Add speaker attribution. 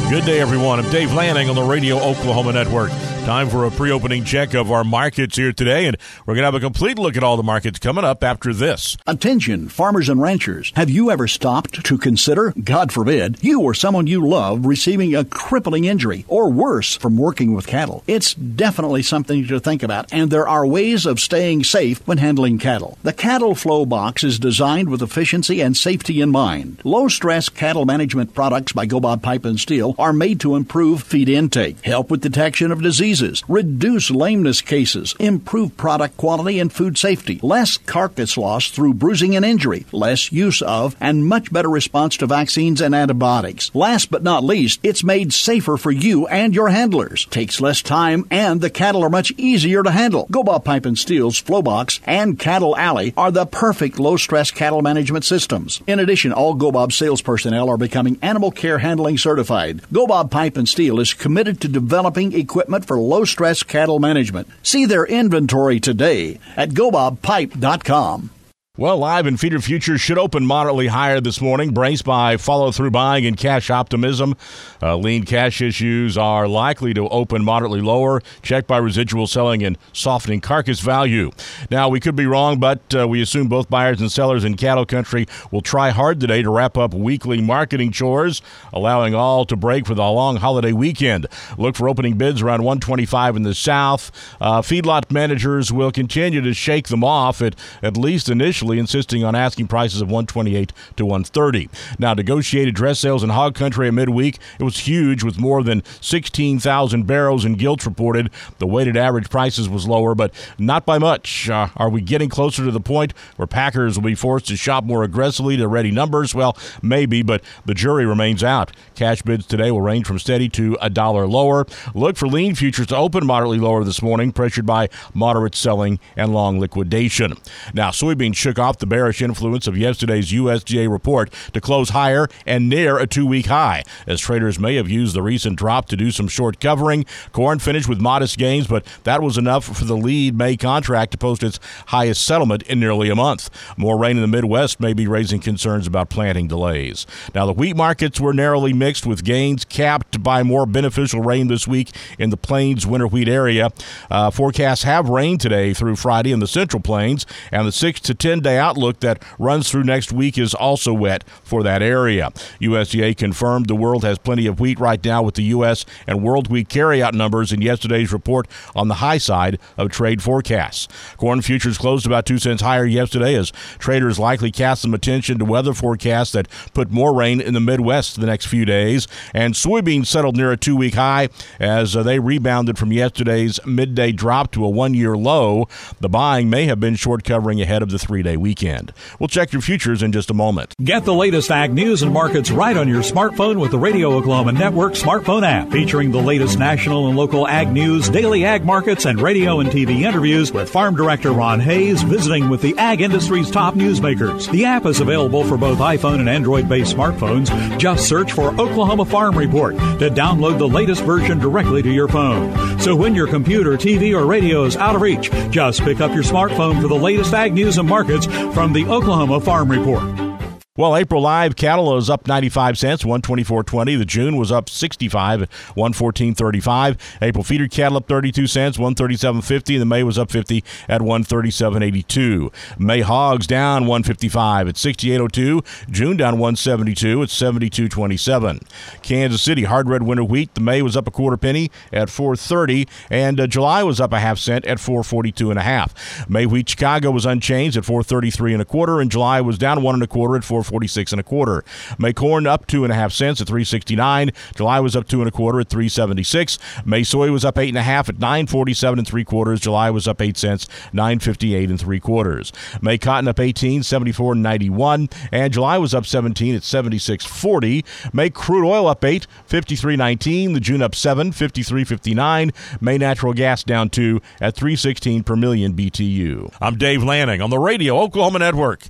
Speaker 1: Good day, everyone. I'm Dave Lanning on the Radio Oklahoma Network. Time for a pre-opening check of our markets here today, and we're going to have a complete look at all the markets coming up after this.
Speaker 2: Attention, farmers and ranchers. Have you ever stopped to consider, God forbid, you or someone you love receiving a crippling injury or worse from working with cattle? It's definitely something to think about, and there are ways of staying safe when handling cattle. The Cattle Flow Box is designed with efficiency and safety in mind. Low-stress cattle management products by Go Bob Pipe and Steel are made to improve feed intake, help with detection of diseases, reduce lameness cases, improve product quality and food safety, less carcass loss through bruising and injury, less use of, and much better response to vaccines and antibiotics. Last but not least, it's made safer for you and your handlers. Takes less time, and the cattle are much easier to handle. Go Bob Pipe and Steel's Flow Box and Cattle Alley are the perfect low-stress cattle management systems. In addition, all Go Bob sales personnel are becoming animal care handling certified. Go Bob Pipe and Steel is committed to developing equipment for low-stress cattle management. See their inventory today at gobobpipe.com.
Speaker 1: Well, live and feeder futures should open moderately higher this morning, braced by follow-through buying and cash optimism. Lean cash issues are likely to open moderately lower, checked by residual selling and softening carcass value. Now, we could be wrong, but we assume both buyers and sellers in cattle country will try hard today to wrap up weekly marketing chores, allowing all to break for the long holiday weekend. Look for opening bids around 125 in the south. Feedlot managers will continue to shake them off, at least initially, insisting on asking prices of $128 to $130. Now, negotiated dress sales in hog country at midweek, it was huge with more than 16,000 barrows and gilts reported. The weighted average prices was lower, but not by much. Are we getting closer to the point where packers will be forced to shop more aggressively to ready numbers? Well, maybe, but the jury remains out. Cash bids today will range from steady to $1 lower. Look for lean futures to open moderately lower this morning, pressured by moderate selling and long liquidation. Now, soybeans shook off the bearish influence of yesterday's USDA report to close higher and near a 2-week high, as traders may have used the recent drop to do some short covering. Corn finished with modest gains, but that was enough for the lead May contract to post its highest settlement in nearly a month. More rain in the Midwest may be raising concerns about planting delays. Now, the wheat markets were narrowly mixed, with gains capped by more beneficial rain this week in the Plains winter wheat area. Forecasts have rain today through Friday in the Central Plains, and the 6 to 10 day outlook that runs through next week is also wet for that area. USDA confirmed the world has plenty of wheat right now, with the U.S. and world wheat carryout numbers in yesterday's report on the high side of trade forecasts. Corn futures closed about 2 cents higher yesterday, as traders likely cast some attention to weather forecasts that put more rain in the Midwest the next few days. And soybeans settled near a 2-week high as they rebounded from yesterday's midday drop to a 1-year low. The buying may have been short covering ahead of the 3-day weekend. We'll check your futures in just a moment.
Speaker 3: Get the latest ag news and markets right on your smartphone with the Radio Oklahoma Network smartphone app, featuring the latest national and local ag news, daily ag markets, and radio and TV interviews with Farm Director Ron Hayes visiting with the ag industry's top newsmakers. The app is available for both iPhone and Android-based smartphones. Just search for Oklahoma Farm Report to download the latest version directly to your phone. So when your computer, TV, or radio is out of reach, just pick up your smartphone for the latest ag news and markets from the Oklahoma Farm Report.
Speaker 1: Well, April live cattle is up 95 cents, 124.20. The June was up 65 at 114.35. April feeder cattle up 32 cents, 137.50. The May was up 50 at 137.82. May hogs down 155 at 68.02. June down 172 at 72.27. Kansas City hard red winter wheat. The May was up a quarter penny at 4.30, and July was up a half cent at 4.42.5. May wheat Chicago was unchanged at 4.33 1/4, and July was down 1 1/4 at 4.46 1/4. May corn up 2.5 cents at 3.69. July was up 2 1/4 at 3.76. May soy was up 8.5 at 9.47 3/4. July was up 8 cents, 9.58 3/4. May cotton up 18, 74.91, and July was up 17 at 76.40. May crude oil up 8, 53.19. The June up 7, 53.59. May natural gas down 2 at 3.16 per million BTU. I'm Dave Lanning on the Radio Oklahoma Network.